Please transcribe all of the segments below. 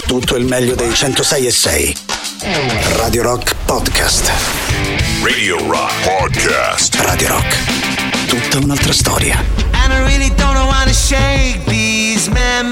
tutto il meglio dei 106.6. Radio Rock Podcast. Radio Rock Podcast. Radio Rock. Tutta un'altra storia. And I really don't wanna shake these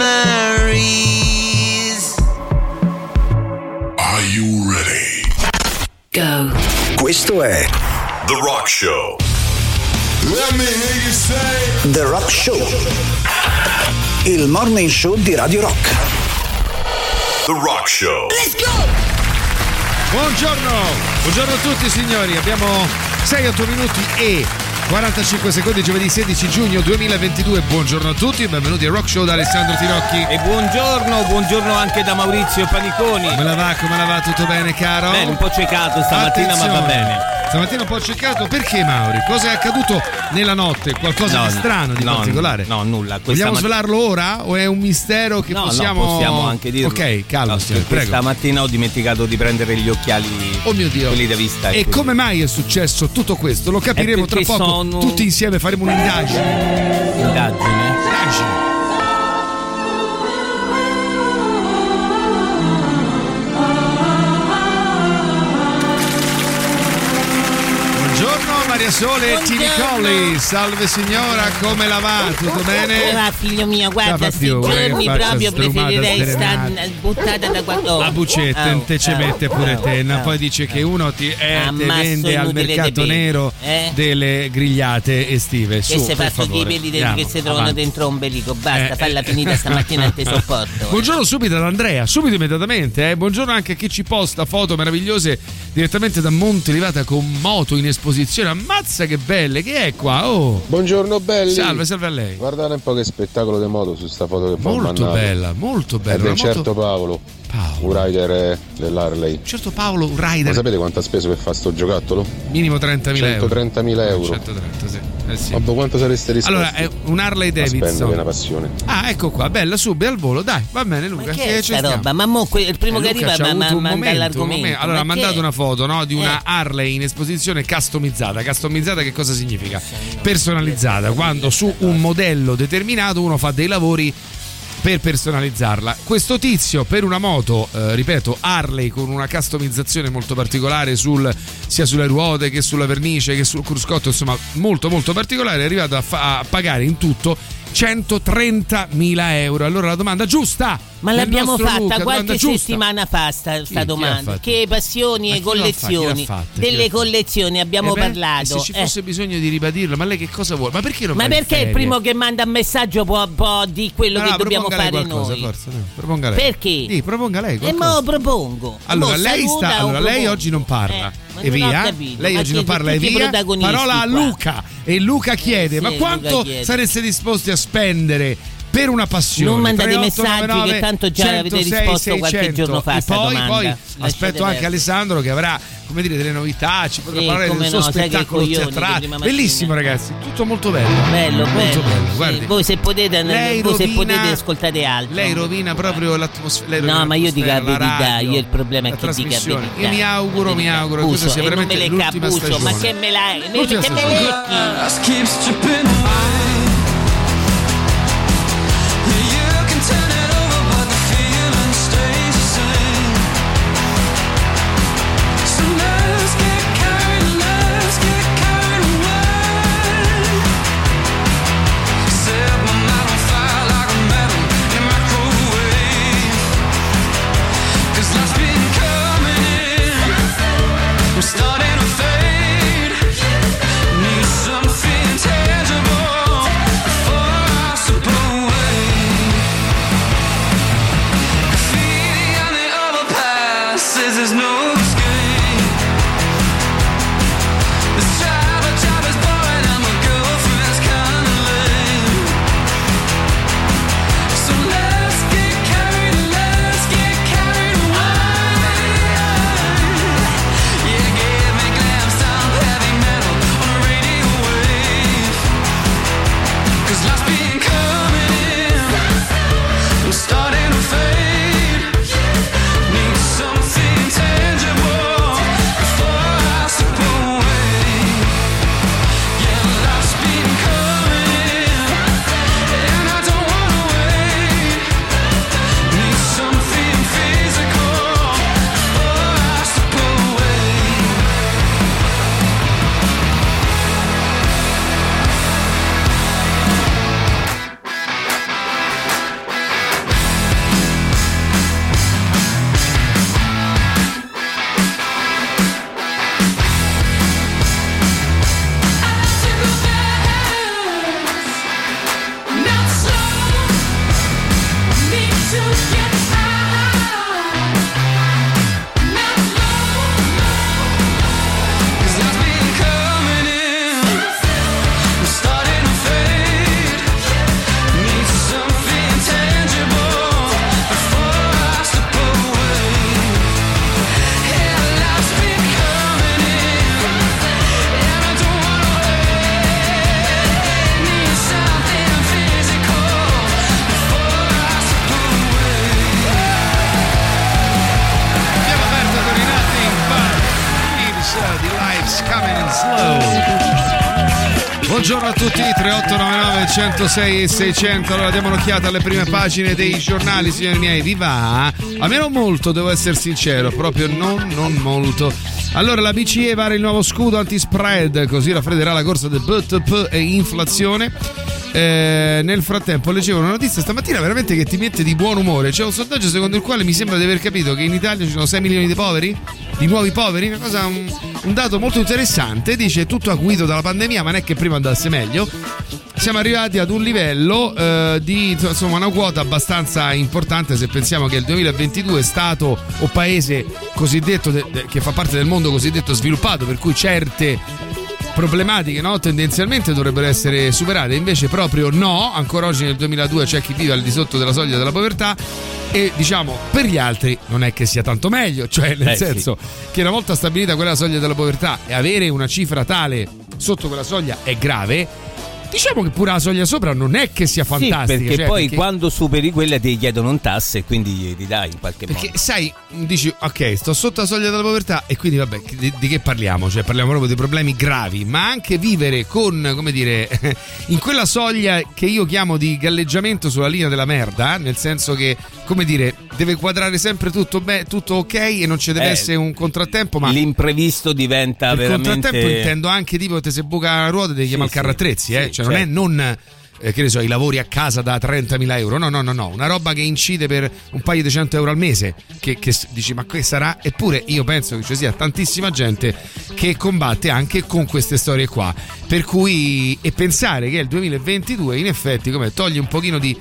memories. Are you ready? Go. Questo è The Rock Show. Let me hear you say The Rock Show. Il morning show di Radio Rock. The Rock Show. Let's go! Buongiorno a tutti signori, abbiamo 6-8 minuti e 45 secondi, giovedì 16 giugno 2022. Buongiorno a tutti, benvenuti al Rock Show da Alessandro Tirocchi. E buongiorno anche da Maurizio Paniconi. Come la va? Tutto bene, caro? Bene, un po' ciecato stamattina. Attenzione. Ma va bene. Stamattina un po' ciecato, perché Mauri? Cosa è accaduto nella notte? Qualcosa di strano, di particolare? No, nulla. Vogliamo svelarlo ora o è un mistero che possiamo anche dirlo. Ok, calmo, prego. Questa mattina ho dimenticato di prendere gli occhiali. Oh mio Dio. Quelli da vista. E come mai è successo tutto questo? Lo capiremo tra poco. Tutti insieme faremo un'indagine. Indagine. Maria Sole e Tini Colli, salve signora, come la va? Tutto bene? Come va figlio mio? Guarda, questi giorni proprio preferirei stare buttata da quando... La bucetta, te ce mette pure te, poi dice che uno ti vende al mercato nero delle grigliate estive. Che si fa sotto i peli che si trovano dentro ombelico, basta, falla finita stamattina, non te sopporto. Buongiorno subito ad Andrea, subito immediatamente, buongiorno anche a chi ci posta foto meravigliose direttamente da Montelivata con moto in esposizione. Ammazza che belle, che è qua? Oh. Buongiorno belli. Salve a lei. Guardate un po' che spettacolo di moto su sta foto che fa molto bella. È del certo Paolo. Un rider dell'Harley. Certo Paolo, un rider. Ma sapete quanto ha speso per fare sto giocattolo? Minimo 30.000 euro. 130.000 euro. 130, sì. Sì. Vabbè, quanto sareste disposti? Allora, è un Harley Davidson. Spendo, che è una passione. Ah, ecco qua, bella, subito al volo, dai, va bene Luca. Ma che è sta roba? Ma mo il primo che arriva manda l'argomento. Allora, ha mandato una foto, no, di una Harley in esposizione customizzata. Customizzata che cosa significa? Personalizzata, quando su un modello determinato uno fa dei lavori per personalizzarla. Questo tizio per una moto, ripeto, Harley, con una customizzazione molto particolare sia sulle ruote che sulla vernice che sul cruscotto, insomma molto molto particolare, è arrivato a pagare in tutto 130.000 euro. Allora la domanda giusta, ma l'abbiamo fatta qualche settimana fa sta domanda. Che passioni e collezioni delle collezioni abbiamo parlato. Se ci fosse bisogno di ribadirlo, ma lei che cosa vuole? Ma perché non? Ma perché il primo che manda un messaggio può di quello che dobbiamo fare qualcosa, noi? Forza, no, proponga lei. Perché? Sì, proponga lei. E mo propongo. Allora lei oggi non parla. E via. Lei oggi non parla e via. Parola a Luca. E Luca chiede: ma quanto sareste disposti a spendere per una passione? Non mandate messaggi che tanto già avete risposto qualche giorno fa. Poi aspetto anche Alessandro che avrà, come dire, delle novità, ci potrà parlare del suo spettacolo teatrale. Bellissimo ragazzi, tutto molto bello. Bello. Guardi, sì, voi se potete ascoltate altro. Lei rovina proprio l'atmosfera. No, ma io dico la verità, io il problema è che dica la verità. Io mi auguro che questo sia veramente l'ultima stagione. Ma che me l'hai? Che me lecchi? Starting to fade. Need something tangible. Buongiorno a tutti, 3899 106 e 600. Allora diamo un'occhiata alle prime pagine dei giornali, signori miei. Vi va? A me non molto, devo essere sincero, proprio non molto. Allora la BCE vara il nuovo scudo anti-spread, così raffredderà la corsa del BTP e inflazione. Nel frattempo leggevo una notizia stamattina veramente che ti mette di buon umore. C'è un sondaggio secondo il quale mi sembra di aver capito che in Italia ci sono 6 milioni di poveri, di nuovi poveri, una cosa, un dato molto interessante. Dice tutto acuito dalla pandemia, ma non è che prima andasse meglio. Siamo arrivati ad un livello di insomma una quota abbastanza importante se pensiamo che il 2022 Stato o paese cosiddetto che fa parte del mondo cosiddetto sviluppato, per cui certe problematiche, no, tendenzialmente dovrebbero essere superate, invece proprio no. Ancora oggi nel 2002 c'è chi vive al di sotto della soglia della povertà e diciamo per gli altri non è che sia tanto meglio, cioè nel senso che una volta stabilita quella soglia della povertà e avere una cifra tale sotto quella soglia è grave. Diciamo che pure la soglia sopra non è che sia fantastica. Sì, perché poi quando superi quella ti chiedono tasse e quindi gli dai in qualche modo. Perché sai, dici ok, sto sotto la soglia della povertà e quindi vabbè, di che parliamo? Cioè parliamo proprio di problemi gravi, ma anche vivere con, come dire, in quella soglia che io chiamo di galleggiamento sulla linea della merda, nel senso che, come dire, deve quadrare sempre tutto ok e non ci deve essere un contrattempo, ma l'imprevisto diventa il veramente... Il contrattempo intendo anche tipo te se buca la ruota devi chiamare il carro attrezzi, cioè non è che ne so, i lavori a casa da 30.000 euro, no, una roba che incide per un paio di 100 euro al mese, che dici ma che sarà? Eppure io penso che ci sia tantissima gente che combatte anche con queste storie qua, per cui e pensare che il 2022 in effetti come toglie un pochino di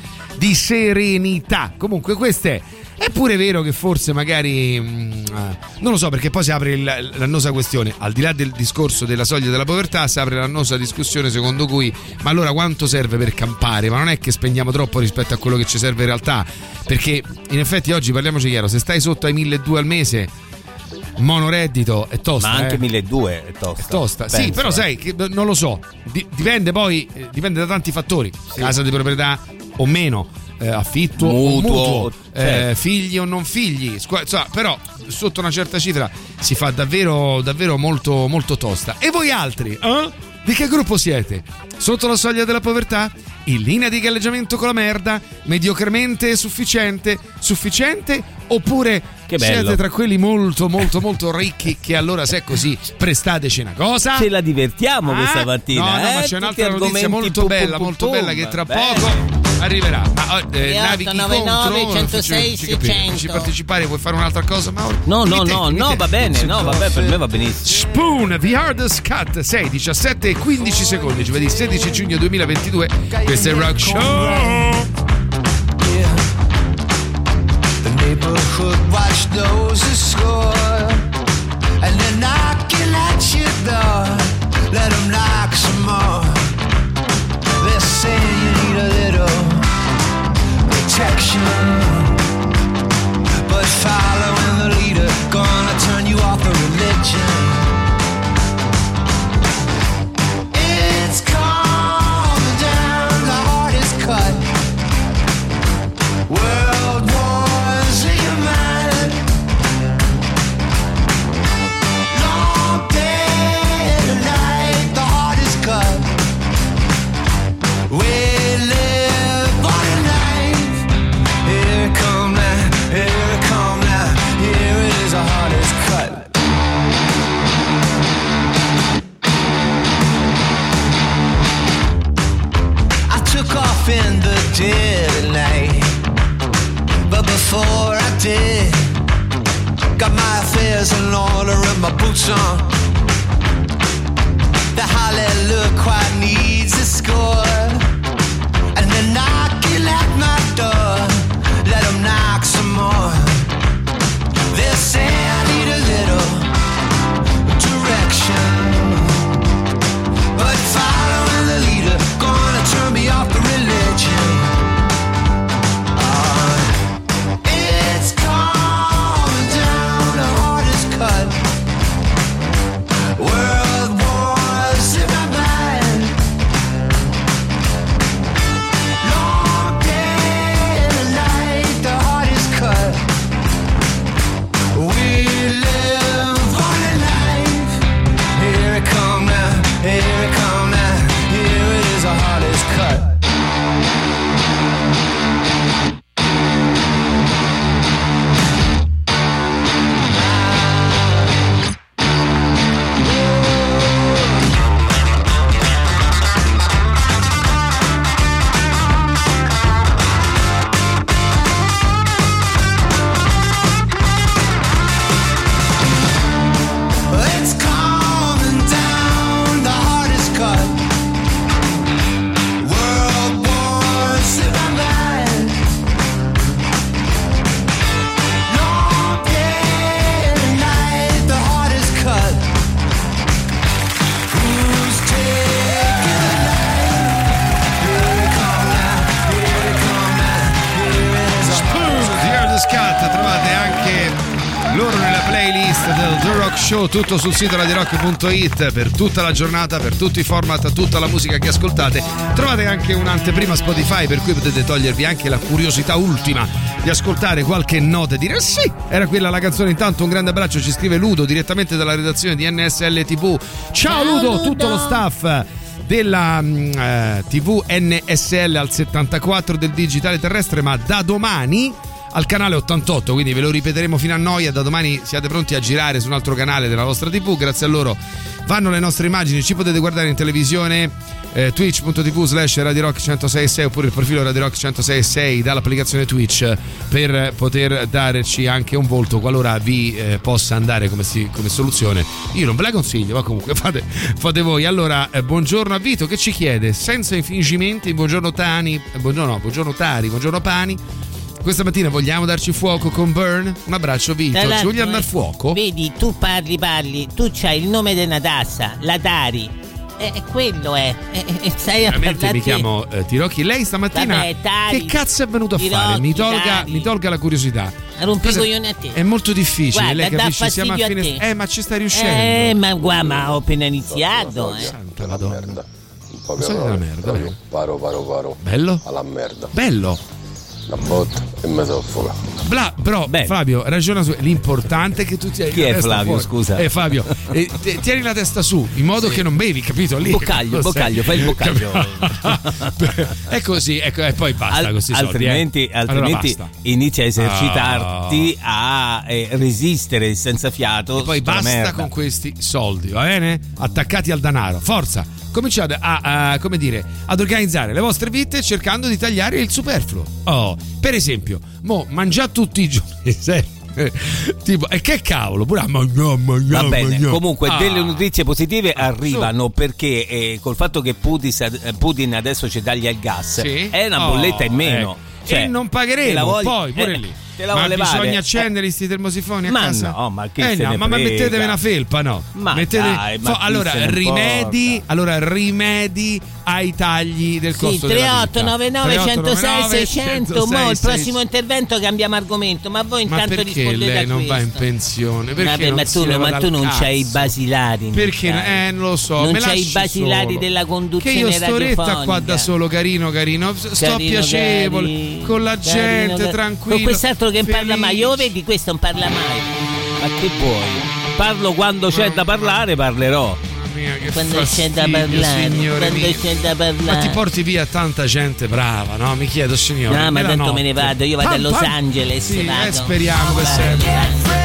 serenità. Comunque questo è pure vero che forse magari non lo so, perché poi si apre l'annosa questione, al di là del discorso della soglia della povertà, si apre l'annosa discussione secondo cui ma allora quanto serve per campare? Ma non è che spendiamo troppo rispetto a quello che ci serve in realtà, perché in effetti oggi parliamoci chiaro, se stai sotto ai 1.200 al mese monoreddito è tosta, ma anche 1.200 è tosta. Penso, sì, però sai che non lo so, dipende da tanti fattori, casa di proprietà o meno, affitto o mutuo, certo. Figli o non figli, però sotto una certa cifra si fa davvero molto molto tosta. E voi altri? Di che gruppo siete? Sotto la soglia della povertà? In linea di galleggiamento con la merda? Mediocremente sufficiente? Oppure siete tra quelli molto molto molto ricchi che allora se è così prestateci una cosa? Ce la divertiamo questa mattina. No, ma c'è un'altra notizia molto bella che tra poco arriverà. Ma navichi 899 106 600. Ci partecipare, vuoi fare un'altra cosa, Mauro? No, va bene, per me va benissimo. Spoon, The Hardest Cut, 6, 17 e 15 secondi, giovedì 16 giugno 2022. Questo è il Rock Show. The neighborhood watch those who score, and they're knocking at your door. Let them knock some more. They're saying you need a little protection, but following the leader gonna turn you off the religion. It's calming down, the heart is cut. World wars in your mind. Long day and night, the heart is cut. We live for the night. Here it come now, here it is, the heart is cut. I took off in the dead of night, but before I did, got my affairs in order and my boots on. The hallelujah choir needs a score, and they're knocking at my door. Let them knock some more. They'll say I need a little direction, but following the leader gonna turn me off the religion. It's calming down, the heart is cut. World wars in my mind. Long day Loro nella playlist del The Rock Show, tutto sul sito radiorock.it per tutta la giornata, per tutti i format, tutta la musica che ascoltate. Trovate anche un'anteprima Spotify per cui potete togliervi anche la curiosità ultima di ascoltare qualche nota e dire sì, era quella la canzone. Intanto un grande abbraccio, ci scrive Ludo direttamente dalla redazione di NSL TV. Ciao Ludo, tutto lo staff della TV NSL al 74 del digitale terrestre, ma da domani al canale 88, quindi ve lo ripeteremo fino a noia. Da domani siate pronti a girare su un altro canale della vostra TV, grazie a loro vanno le nostre immagini, ci potete guardare in televisione, twitch.tv/Radio Rock 106.6 oppure il profilo Radio Rock 106.6 dall'applicazione Twitch per poter darci anche un volto qualora vi possa andare come soluzione. Io non ve la consiglio, ma comunque fate voi. Allora, buongiorno a Vito che ci chiede senza infingimenti, buongiorno Tari, buongiorno Pani. Questa mattina vogliamo darci fuoco con Burn? Un abbraccio Vito, ci vogliamo dar fuoco? Vedi, tu parli, tu c'hai il nome di una tassa, la Tari. Quello è. Stai a veramente mi chiamo Tirocchi. Lei stamattina vabbè, che cazzo è venuto a fare? Mi tolga la curiosità. Rompi i coglioni a te. È molto difficile. Guarda, lei capisce, siamo a fine. Ma ci stai riuscendo. Ma ho appena iniziato. Santa Madonna. Merda. Della merda. Paro. Bello? Alla merda. Bello. La botta e mi soffoca. Però Flavio ragiona su l'importante è che tu tieni chi è Flavio fuori. Scusa Fabio tieni la testa su in modo che non bevi, capito? Lì boccaglio fai il boccaglio è così, ecco, e poi basta così altrimenti allora inizia a esercitarti a resistere senza fiato e poi basta con questi soldi, va bene? Attaccati al denaro, forza, cominciate ad organizzare le vostre vite cercando di tagliare il superfluo. Per esempio, mangiate tutti i giorni tipo, e che cavolo pure va bene, comunque delle notizie positive arrivano perché col fatto che Putin adesso ci taglia il gas è una bolletta in meno, e non pagheremo poi pure lì. Ma bisogna accendere questi termosifoni a casa? No, ma che se ne ma mettetevi una felpa, no? Allora rimedi ai tagli del costo della vita. 3899 106 600. Mo il prossimo intervento cambiamo argomento, ma voi intanto rispondete lei a non questo. va in pensione? Perché ma tu non c'hai i basilari. Perché non lo so, non c'hai i basilari della conduzione radiofonica. Che io sto retta qua da solo, carino, sto piacevole con la gente, tranquillo. Con quest'altro che non parla mai, io vedi questo non parla mai. Ma che vuoi? Parlo quando c'è da parlare, parlerò. Mia, che quando fastidio, c'è da parlare, c'è da parlare. Ma ti porti via tanta gente brava, no? Mi chiedo, signore. No, ma tanto me ne vado, io vado a Los Angeles. Sì, speriamo per sempre.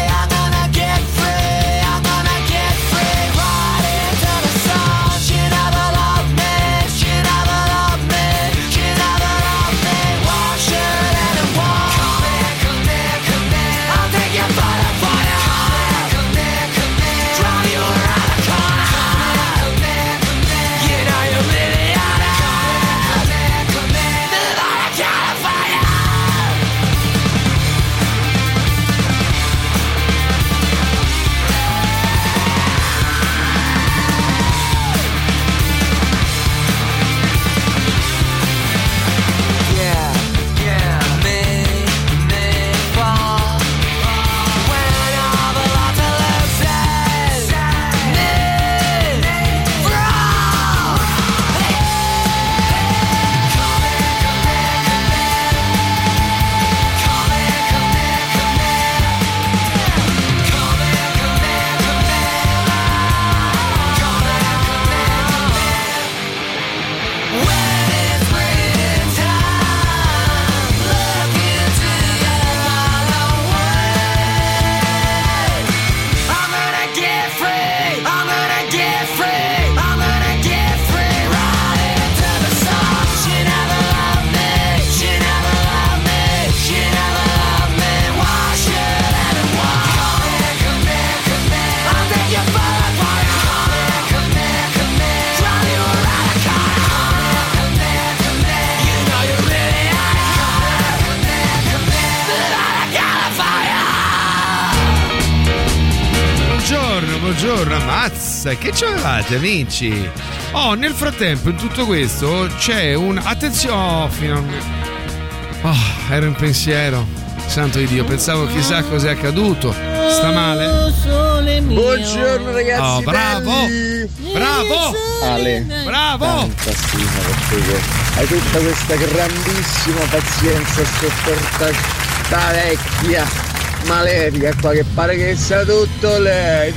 Buongiorno, ammazza, che c'avevate amici? Nel frattempo in tutto questo c'è un... Attenzione, finalmente... ero in pensiero. Santo di Dio, pensavo chissà cos'è accaduto. Sta male? Buongiorno ragazzi. Oh, bravo! Bravo! Ale, bravo! Tanta stima per te. Hai tutta questa grandissima pazienza a sopportare sta vecchia malefica qua che pare che sia tutto lei,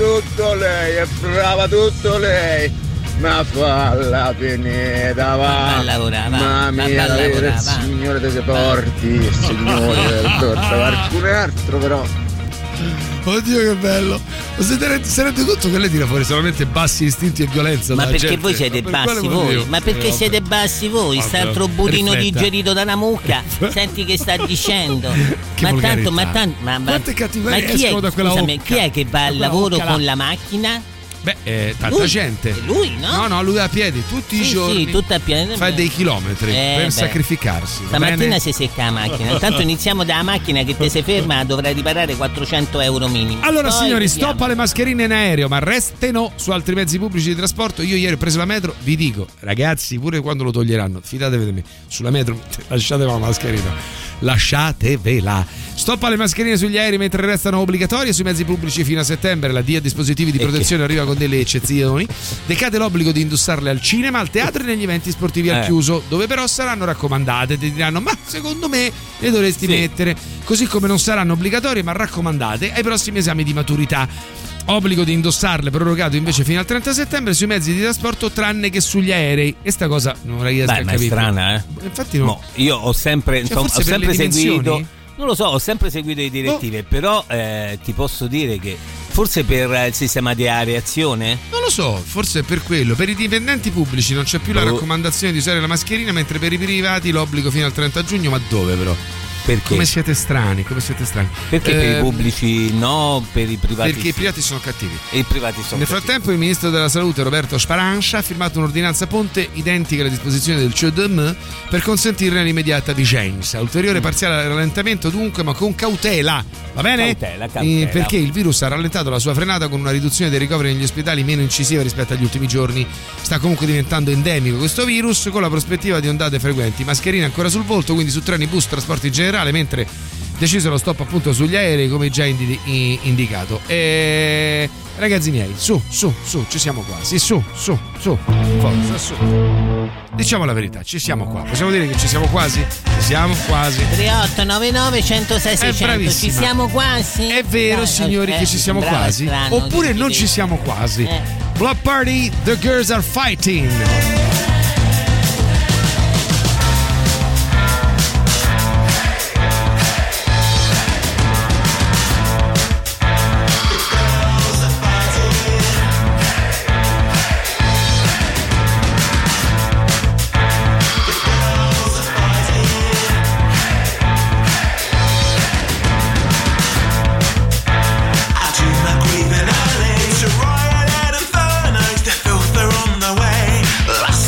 è brava tutto lei. Ma falla finita, va. Mamma mia, avere il Signore dei porti, il Signore del torto, qualcun altro però. Oddio che bello. Ma si rende conto che lei tira fuori solamente bassi istinti e violenza? Ma perché gente? voi siete bassi voi? Ma perché siete bassi voi? St'altro budino digerito da una mucca. Senti che sta dicendo. Che ma quante cattiverie escono da quella scusami, chi è che va al lavoro con la macchina? Beh, tanta gente. Lui, no? No, lui a piedi tutti i giorni. Sì, tutto a piedi. Fa dei chilometri per sacrificarsi. Stamattina si secca la macchina. Intanto iniziamo dalla macchina che te se ferma dovrà riparare 400 euro minimi. Allora, poi signori, stop alle mascherine in aereo, ma restino su altri mezzi pubblici di trasporto. Io ieri ho preso la metro, vi dico, ragazzi, pure quando lo toglieranno, fidatevi di me, sulla metro lasciatevela la mascherina. Lasciatevela. Stop alle mascherine sugli aerei mentre restano obbligatorie sui mezzi pubblici fino a settembre. La DIA dispositivi di protezione arriva con delle eccezioni. Decade l'obbligo di indossarle al cinema, al teatro e negli eventi sportivi al chiuso, dove però saranno raccomandate. Ti diranno, ma secondo me le dovresti mettere. Così come non saranno obbligatorie ma raccomandate ai prossimi esami di maturità. Obbligo di indossarle prorogato invece fino al 30 settembre sui mezzi di trasporto tranne che sugli aerei. E sta cosa non riesco a capire. È strana, Infatti no. Io ho sempre, cioè, ho sempre seguito. Non lo so, ho sempre seguito le direttive, però ti posso dire che forse per il sistema di areazione? Non lo so, forse è per quello. Per i dipendenti pubblici non c'è più la raccomandazione di usare la mascherina, mentre per i privati l'obbligo fino al 30 giugno. Ma dove però? Perché? Come siete strani. Perché per i pubblici no, per i privati perché sì. I privati sono cattivi. E i privati sono Nel frattempo il ministro della salute Roberto Sparancia ha firmato un'ordinanza ponte identica alle disposizioni del CEDM per consentirne l'immediata vigenza. Ulteriore parziale rallentamento dunque, ma con cautela. Va bene? Cautela. Perché il virus ha rallentato la sua frenata con una riduzione dei ricoveri negli ospedali meno incisiva rispetto agli ultimi giorni. Sta comunque diventando endemico questo virus, con la prospettiva di ondate frequenti. Mascherine ancora sul volto, quindi su treni, bus, trasporti in generale, mentre deciso lo stop appunto sugli aerei come già indicato. E ragazzi miei, su, ci siamo quasi, su, forza, su. Diciamo la verità, ci siamo qua. Possiamo dire che ci siamo quasi? Ci siamo quasi. 3899 106 600. Ci siamo quasi? È vero, signori, che ci siamo quasi? Strano, oppure non ci siamo quasi? Block Party, The Girls Are Fighting. Grieving early to riot at Inferno, the filth are on the way. Last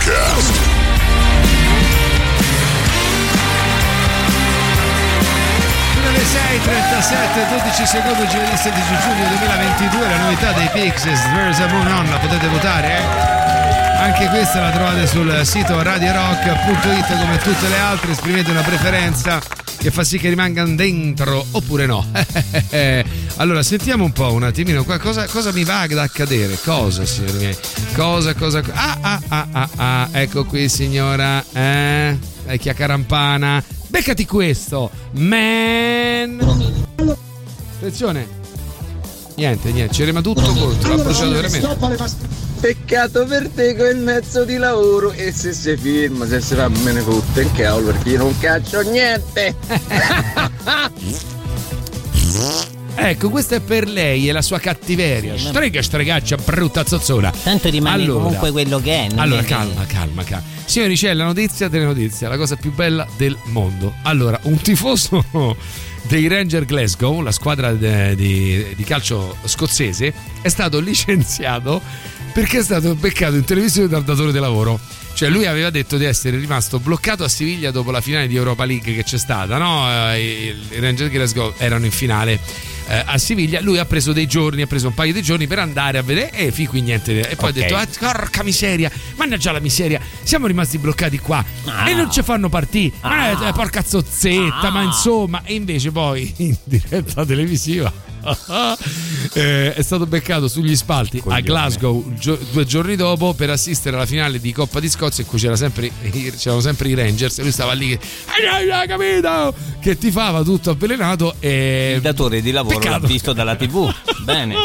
Podcast. Le 6:37, 12 secondi, giovedì 16 giugno 2022, la novità dei Pixies, There's a Moon On, la potete votare, Anche questa la trovate sul sito radiorock.it come tutte le altre, esprimete una preferenza che fa sì che rimangano dentro oppure no. Allora sentiamo un attimino qua cosa mi va ad accadere, cosa signori miei, cosa ecco qui signora, vecchia carampana, beccati questo, man. Attenzione, niente, ci rema tutto contro, l'ha bruciato veramente. Peccato per te con il mezzo di lavoro, e se si firma, se si fa me ne fotte in cavolo, perché io non caccio niente. Ecco, questo è per lei e la sua cattiveria. Stregaccia, brutta zozzona. Tanto rimane comunque quello che è. Allora, calma. Signori, c'è la notizia delle notizie, la cosa più bella del mondo. Allora, un tifoso dei Rangers Glasgow, la squadra di calcio scozzese, è stato licenziato perché è stato beccato in televisione dal datore di lavoro. Cioè lui aveva detto di essere rimasto bloccato a Siviglia dopo la finale di Europa League che c'è stata, no? I Rangers Glasgow erano in finale a Siviglia. Lui ha preso un paio di giorni per andare a vedere e fin qui niente. E poi ha detto: porca miseria, mannaggia la miseria, siamo rimasti bloccati qua e non ci fanno partire. Porca zozzetta, ma insomma. E invece poi in diretta televisiva è stato beccato sugli spalti a Glasgow 2 giorni dopo per assistere alla finale di Coppa di Scozia in cui c'erano sempre i Rangers e lui stava lì capito? Che tifava tutto avvelenato e il datore di lavoro l'ha visto dalla TV. Bene.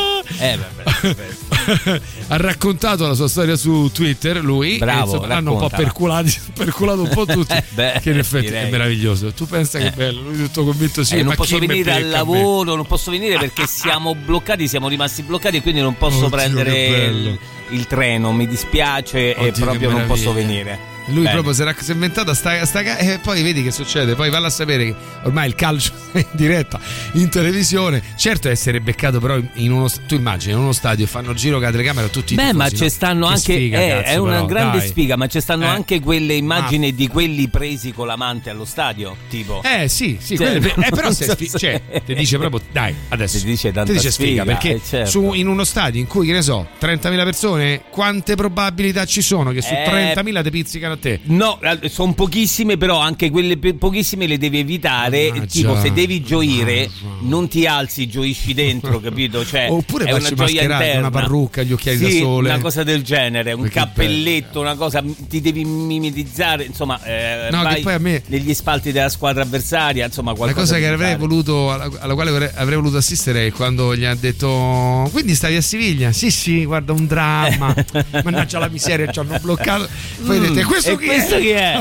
Ha raccontato la sua storia su Twitter, lui. Bravo, l'hanno un po' perculato un po' tutti. Che in effetti è meraviglioso. Tu pensa che bello, lui tutto convinto sì. Non posso venire al lavoro, non posso venire perché siamo rimasti bloccati e quindi non posso prendere il treno, mi dispiace. E proprio non posso venire. Lui proprio si è inventata e poi vedi che succede, poi valla a sapere che ormai il calcio è in diretta in televisione. Certo essere beccato però tu immagini in uno stadio fanno giro con la telecamera tutti i tifosi, ma ci stanno che anche sfiga, cazzo, è una grande sfiga, ma ci stanno anche quelle immagini di quelli presi con l'amante allo stadio, tipo sì però ti dice proprio dai, adesso ti dice sfiga perché certo. In uno stadio in cui, che ne so, 30.000 persone, quante probabilità ci sono che su 30.000 te pizzicano a te? No, sono pochissime, però anche quelle pochissime le devi evitare. Tipo, se devi gioire, non ti alzi, gioisci dentro, capito? Cioè, oppure è una gioia interna, una parrucca, gli occhiali da sole, una cosa del genere, un cappelletto, una cosa, ti devi mimetizzare, insomma, vai che poi a me negli spalti della squadra avversaria, insomma, qualcosa. La cosa che avrei voluto, alla quale avrei voluto assistere è quando gli ha detto: quindi stavi a Siviglia? Sì, guarda, un dramma, mannaggia la miseria, ci hanno bloccato. Poi dite: questo chi è?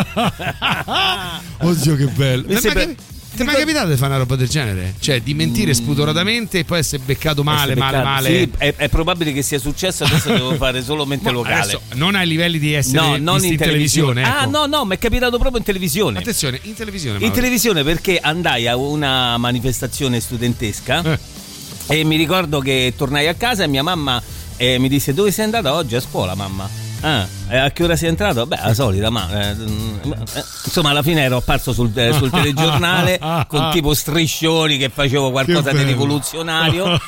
Oddio, che bello. Ti è mai capitato di fare una roba del genere? Cioè di mentire spudoratamente e poi essere beccato male? Sì, è probabile che sia successo. Adesso devo fare solo mente locale. Adesso, non ai livelli di essere non in televisione. Ecco. No, mi è capitato proprio in televisione. Attenzione, in televisione. In televisione, perché andai a una manifestazione studentesca e mi ricordo che tornai a casa e mia mamma mi disse: dove sei andata oggi a scuola, mamma? A che ora sei entrato? Beh, la solita, ma insomma, alla fine ero apparso sul telegiornale con tipo striscioni che facevo qualcosa di rivoluzionario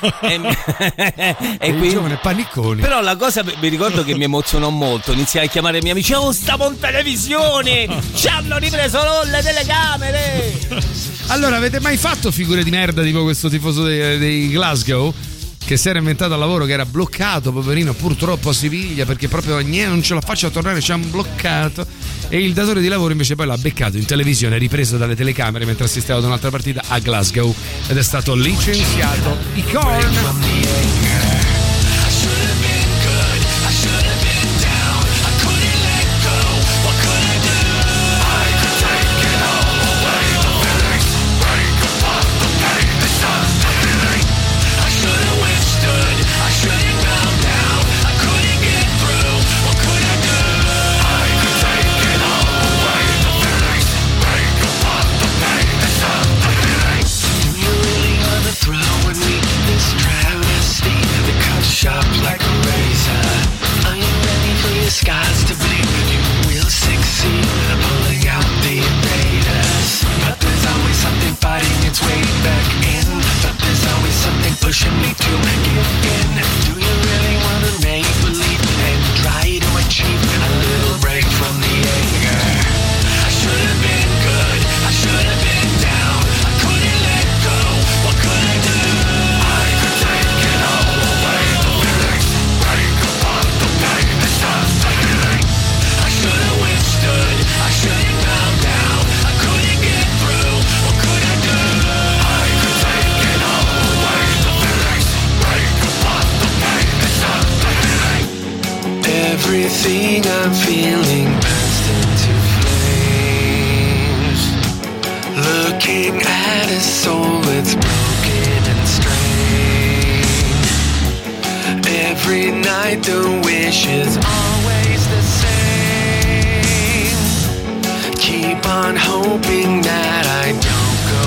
e quindi giovane Paniconi. Però la cosa, mi ricordo che mi emozionò molto. Iniziai a chiamare i miei amici: stavo in televisione, ci hanno ripreso le telecamere. Allora, avete mai fatto figure di merda tipo questo tifoso dei Glasgow? Che si era inventato al lavoro, che era bloccato, poverino, purtroppo a Siviglia, perché proprio non ce la faccio a tornare, ci hanno bloccato. E il datore di lavoro invece poi l'ha beccato in televisione, ripreso dalle telecamere mentre assisteva ad un'altra partita a Glasgow, ed è stato licenziato. I Korn. Throwing me this travesty. Everything I'm feeling burst into flames. Looking at a soul that's broken and strange. Every night the wish is always the same. Keep on hoping that I don't go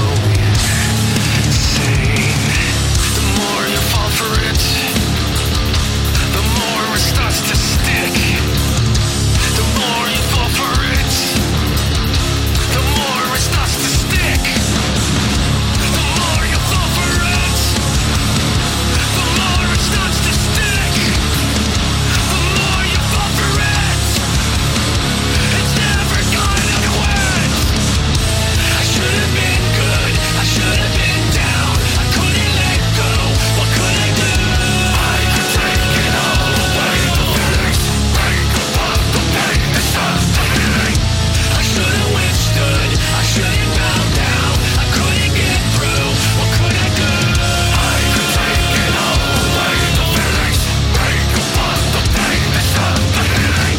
insane. The more you fall for it, the more it starts to stick. The more you fall for it, the more it starts to stick. The more you fall for it, the more it starts to stick. The more you fall for it, it's never gonna quit. I should have been good, I should have been down. I couldn't let go, what could I do? I could take it all away, the feelings, break apart the pain that stops the healing. I should have withstood, I shouldn't bow down. I couldn't get through, what could I do? I could take it all away, the feelings, break apart the pain that stops the healing.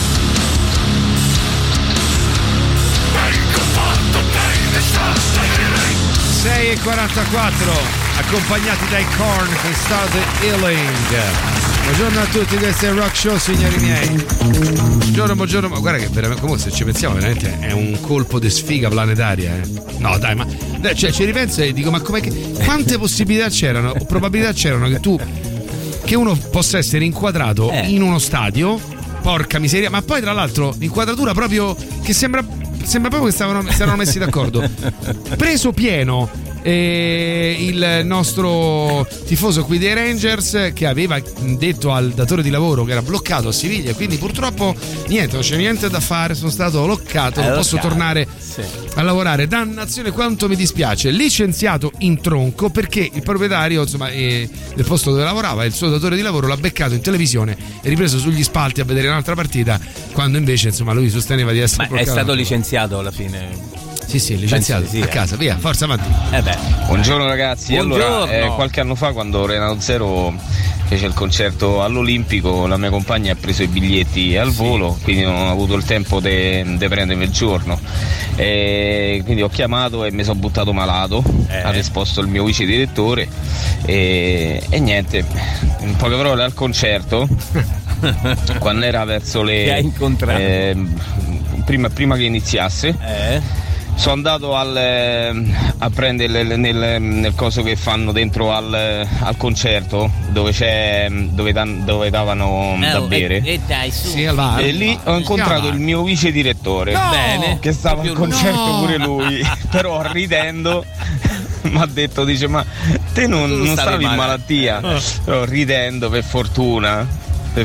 Break apart the pain that stops the healing. 6:44, accompagnati dai Korn che Start Healing. Buongiorno a tutti, questo è il Rock Show, signori miei. Buongiorno, ma guarda che veramente, comunque se ci pensiamo veramente è un colpo di sfiga planetaria, No dai, ma cioè, ci ripenso e dico, ma com'è che, quante possibilità c'erano o probabilità c'erano che uno possa essere inquadrato in uno stadio, porca miseria, ma poi tra l'altro l'inquadratura proprio che sembra proprio che si erano messi d'accordo. Preso pieno il nostro tifoso qui dei Rangers, che aveva detto al datore di lavoro che era bloccato a Siviglia, quindi purtroppo niente, non c'è niente da fare, sono stato bloccato, non posso tornare a lavorare. Dannazione, quanto mi dispiace. Licenziato in tronco perché il proprietario, insomma, del posto dove lavorava, il suo datore di lavoro, l'ha beccato in televisione e ripreso sugli spalti a vedere un'altra partita, quando invece, insomma, lui sosteneva di essere bloccato. È stato licenziato alla fine. Sì, licenziato a casa, via, forza avanti. Buongiorno ragazzi. Buongiorno. Allora, qualche anno fa, quando Renato Zero fece il concerto all'Olimpico, la mia compagna ha preso i biglietti al volo, quindi non ho avuto il tempo di prendermi il giorno, quindi ho chiamato e mi sono buttato malato. Ha risposto il mio vice direttore e niente, in poche parole, al concerto quando era verso le che ha incontrato prima che iniziasse, sono andato a prendere nel coso che fanno dentro al concerto, dove davano da bere, dai, su. E lì ho incontrato il mio vice direttore, che stava al concerto pure lui, però ridendo mi ha detto, dice, ma te non stavi in malattia? Però ridendo, per fortuna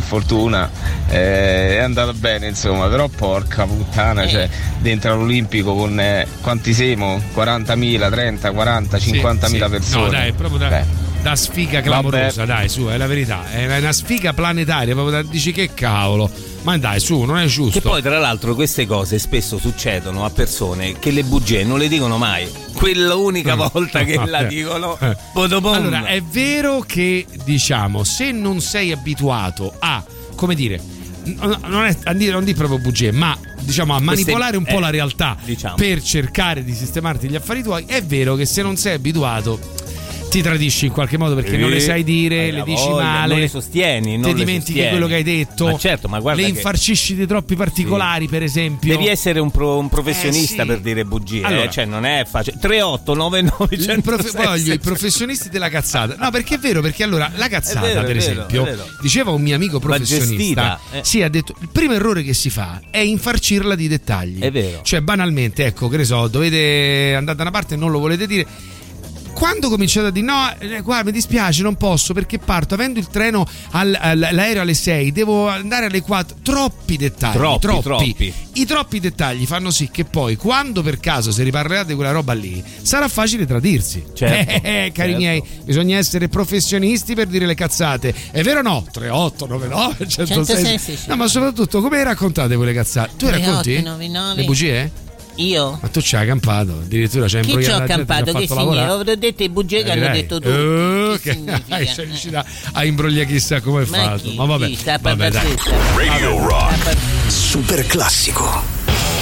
è andata bene, insomma, però porca puttana, cioè dentro all'Olimpico con quanti siamo? 40.000, 30, 40, 50.000 persone. No, dai, è proprio da sfiga clamorosa, dai, su, è la verità, è una sfiga planetaria, proprio dici che cavolo, ma dai, su, non è giusto. Che poi tra l'altro queste cose spesso succedono a persone che le bugie non le dicono mai, quella unica volta che la dicono. Allora, è vero che, diciamo, se non sei abituato a, come dire, non di proprio bugie, ma diciamo a manipolare un po' la realtà, diciamo, per cercare di sistemarti gli affari tuoi, è vero che se non sei abituato ti tradisci in qualche modo, perché non le sai dire, le dici male, non le sostieni, non ti dimentichi quello che hai detto, ma certo, ma guarda, le infarcisci di troppi particolari, per esempio. Devi essere un professionista per dire bugie, allora, cioè non è facile. 3899 voglio i professionisti della cazzata. No, perché è vero, perché allora la cazzata, per esempio, diceva un mio amico professionista, ha detto il primo errore che si fa è infarcirla di dettagli. È vero. Cioè banalmente, ecco, che ne so, dovete andare da una parte e non lo volete dire. Quando cominciate a dire no, guarda, mi dispiace, non posso perché parto, avendo il treno l'aereo alle 6, devo andare alle 4, troppi dettagli, troppi. I troppi dettagli fanno sì che poi, quando per caso si riparlerà di quella roba lì, sarà facile tradirsi. Certo, cari miei, bisogna essere professionisti per dire le cazzate, è vero o no? 3899 106. No, ma soprattutto come raccontate quelle cazzate? Tu 38, racconti 99. le bugie? Io? Ma tu ci hai campato, addirittura c'hai imbrogliato. Chi ci ho campato? Che significa? Ho detto i bugie che hanno detto tu. Sei riuscita a imbrogliare chissà come hai fatto. Ma vabbè. Radio Rock. Super classico.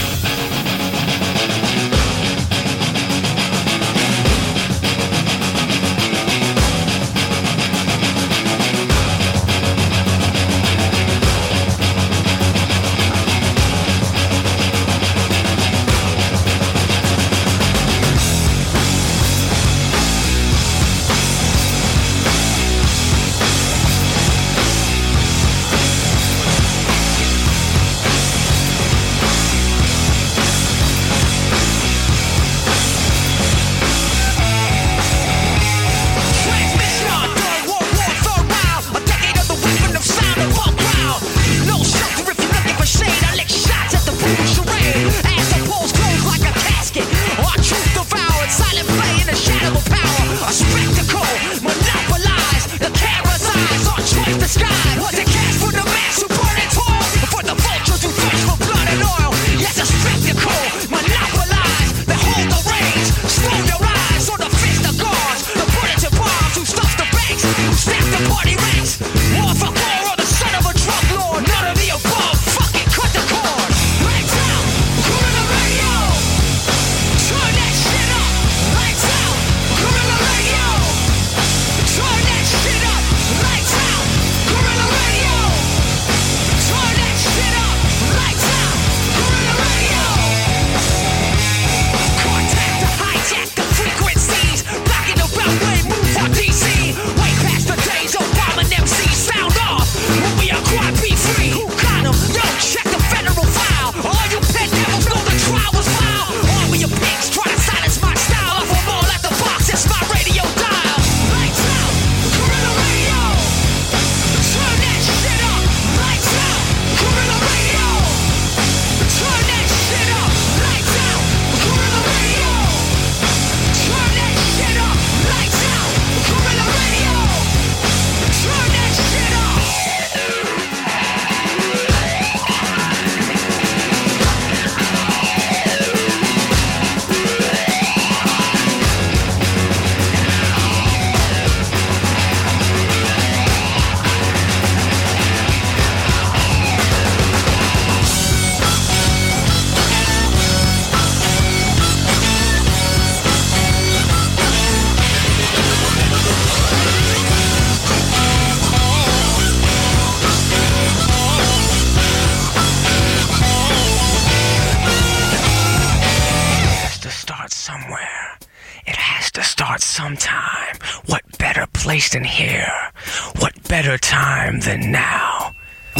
Sometime. What better place than here? What better time than now?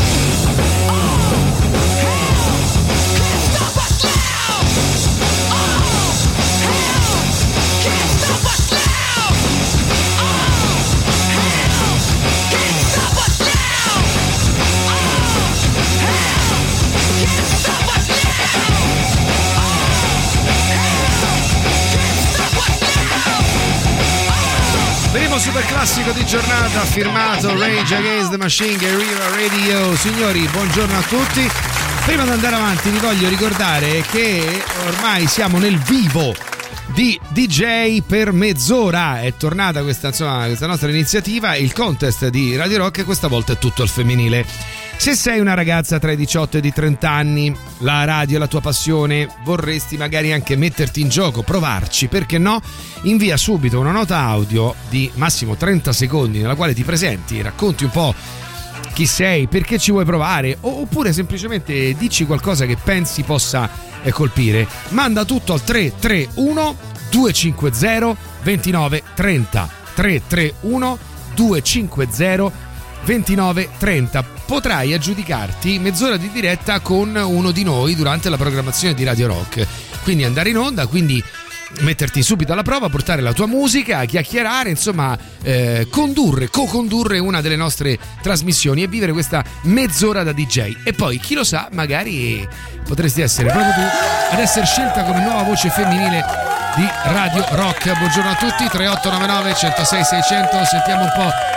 Primo super classico di giornata firmato Rage Against the Machine, Guerrilla Radio. Signori, buongiorno a tutti. Prima di andare avanti vi voglio ricordare che ormai siamo nel vivo di DJ per mezz'ora. È tornata questa nostra iniziativa, il contest di Radio Rock, e questa volta è tutto al femminile. Se sei una ragazza tra i 18 e i 30 anni, la radio è la tua passione, vorresti magari anche metterti in gioco, provarci, perché no? Invia subito una nota audio di massimo 30 secondi nella quale ti presenti, racconti un po' chi sei, perché ci vuoi provare, oppure semplicemente dici qualcosa che pensi possa colpire. Manda tutto al 331 250 2930 331 250 2930. Potrai aggiudicarti mezz'ora di diretta con uno di noi durante la programmazione di Radio Rock, quindi andare in onda, quindi metterti subito alla prova, portare la tua musica, chiacchierare, insomma co-condurre una delle nostre trasmissioni e vivere questa mezz'ora da DJ. E poi chi lo sa, magari potresti essere proprio tu ad essere scelta come nuova voce femminile di Radio Rock. Buongiorno a tutti. 3899 106 600. Sentiamo un po'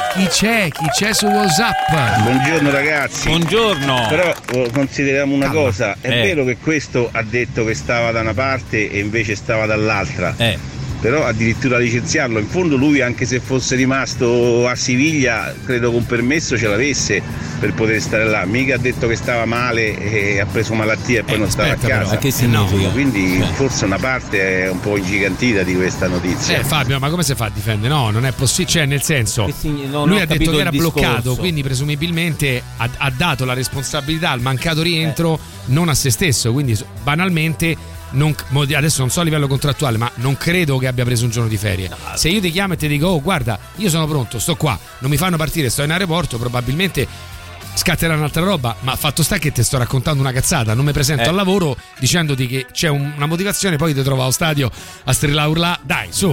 Chi c'è su WhatsApp? Buongiorno ragazzi. Buongiorno. Però consideriamo una cosa, è vero che questo ha detto che stava da una parte e invece stava dall'altra. Però addirittura licenziarlo, in fondo lui, anche se fosse rimasto a Siviglia, credo che un permesso ce l'avesse per poter stare là, mica ha detto che stava male e ha preso malattia e poi non stava a casa. Ma che significa? Quindi forse una parte è un po' ingigantita di questa notizia. Fabio, ma come si fa a difendere? No, non è possibile, cioè nel senso, lui ha detto che era bloccato, quindi presumibilmente ha dato la responsabilità al mancato rientro non a se stesso, quindi banalmente adesso non so a livello contrattuale, ma non credo che abbia preso un giorno di ferie. Se io ti chiamo e ti dico oh guarda, io sono pronto, sto qua, non mi fanno partire, sto in aeroporto, probabilmente scatterà un'altra roba, ma fatto sta che ti sto raccontando una cazzata, non mi presento al lavoro dicendoti che c'è una motivazione, poi ti trovo allo stadio a strillare, urlà, dai su,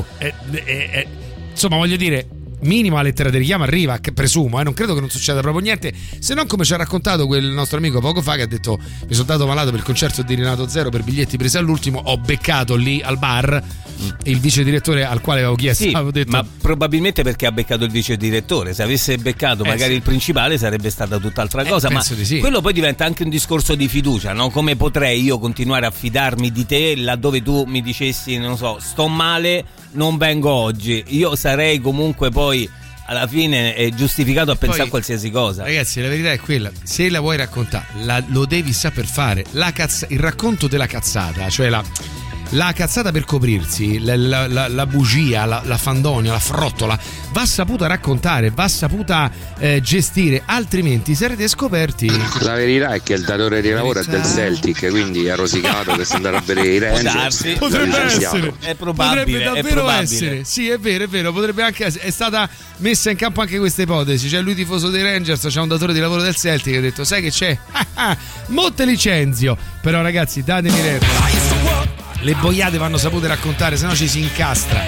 insomma voglio dire, minimo la lettera di richiamo arriva, che presumo, non credo che non succeda proprio niente, se non come ci ha raccontato quel nostro amico poco fa che ha detto mi sono dato malato per il concerto di Renato Zero per biglietti presi all'ultimo, ho beccato lì al bar il vice direttore al quale avevo chiesto, avevo detto, ma probabilmente perché ha beccato il vice direttore, se avesse beccato magari il principale sarebbe stata tutt'altra cosa, ma quello poi diventa anche un discorso di fiducia, no? Come potrei io continuare a fidarmi di te laddove tu mi dicessi, non so, sto male, non vengo oggi, io sarei comunque poi alla fine è giustificato a pensare a qualsiasi cosa. Ragazzi, la verità è quella, se la vuoi raccontare lo devi saper fare, il racconto della cazzata, cioè la cazzata per coprirsi, la bugia, la fandonia, la frottola va saputa raccontare, va saputa gestire, altrimenti sarete scoperti. La verità è che il datore di lavoro è del Celtic, quindi ha rosicato che sta andando a vedere i Rangers. Potrebbe essere, è probabile, potrebbe davvero essere. Sì, è vero, potrebbe anche essere. È stata messa in campo anche questa ipotesi. Cioè lui tifoso dei Rangers, c'è un datore di lavoro del Celtic che ha detto sai che c'è? Molte licenzio. Però ragazzi, datemi retta. Le boiate vanno sapute raccontare, sennò ci si incastra.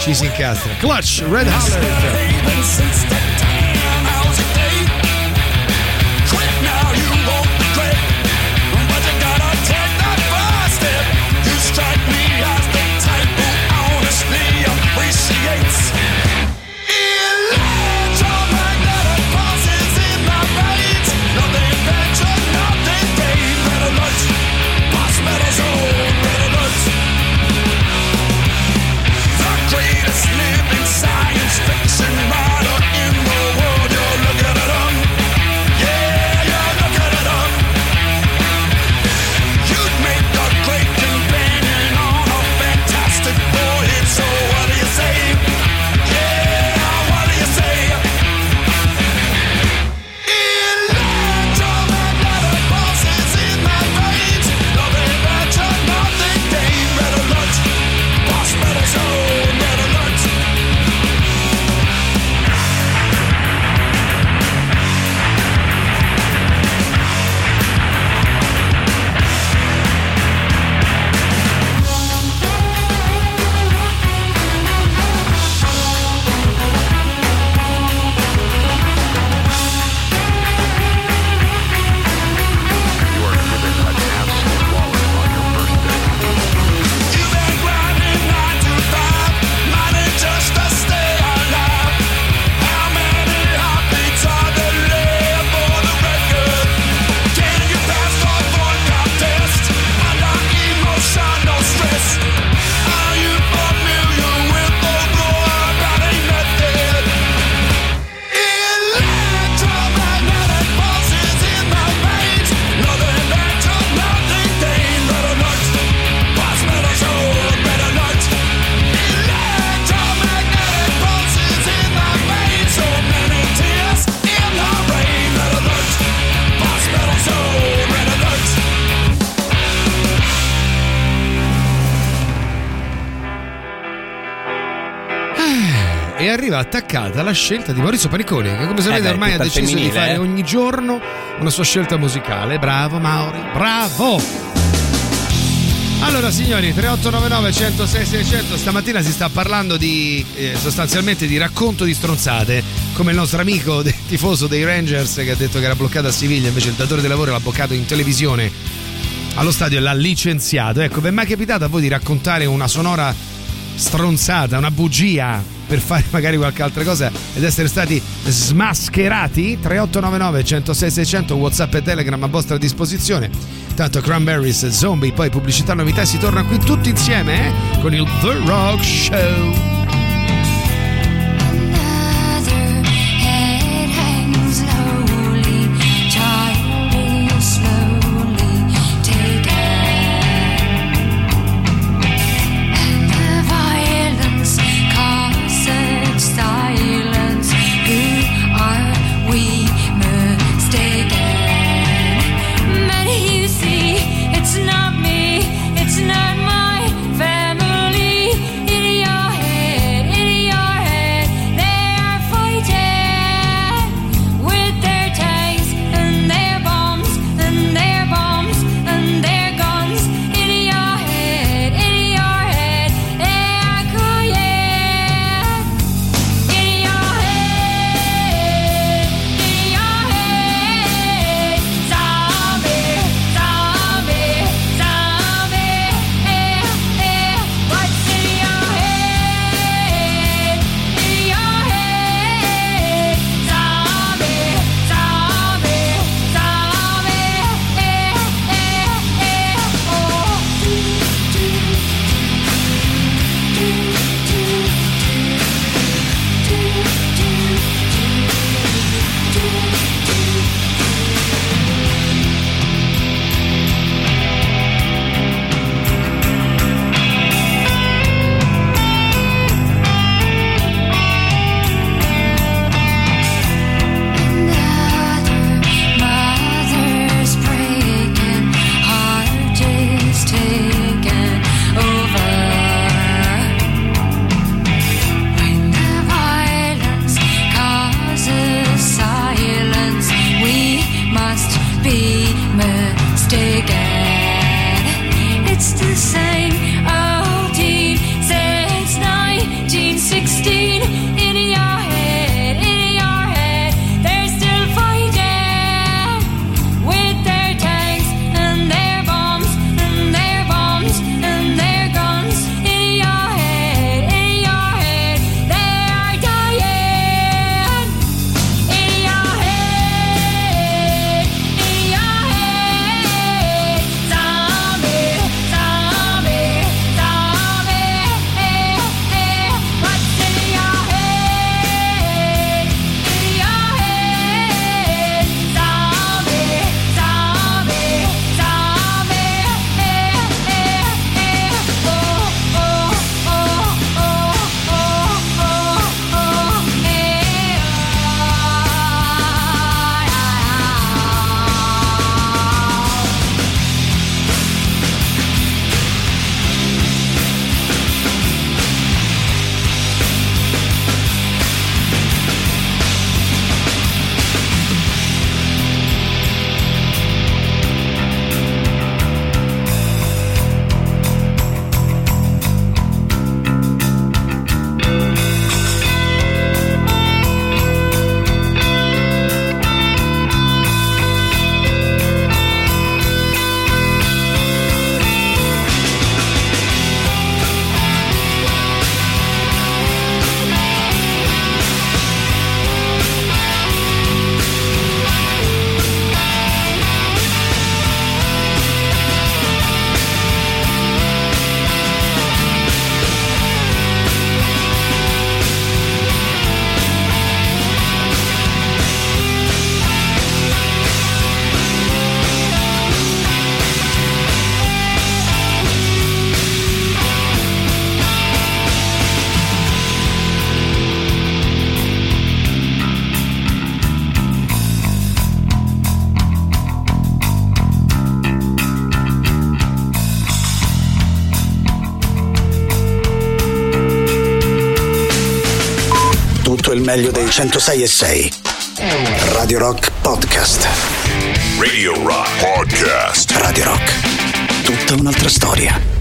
Clutch, Red Alert. E arriva attaccata la scelta di Maurizio Paniconi, che come sapete ormai ha deciso di fare ogni giorno una sua scelta musicale. Bravo Mauri, bravo! Allora signori, 3899 106 600, stamattina si sta parlando di sostanzialmente di racconto di stronzate, come il nostro amico tifoso dei Rangers che ha detto che era bloccato a Siviglia, invece il datore di lavoro l'ha bloccato in televisione allo stadio e l'ha licenziato. Ecco, vi è mai capitato a voi di raccontare una sonora stronzata, una bugia per fare magari qualche altra cosa ed essere stati smascherati. 3899 106 600, WhatsApp e Telegram a vostra disposizione. Tanto Cranberries, Zombie, poi pubblicità, novità, si torna qui tutti insieme con il The Rock Show. Il meglio dei 106.6 Radio Rock Podcast. Radio Rock Podcast. Radio Rock, tutta un'altra storia.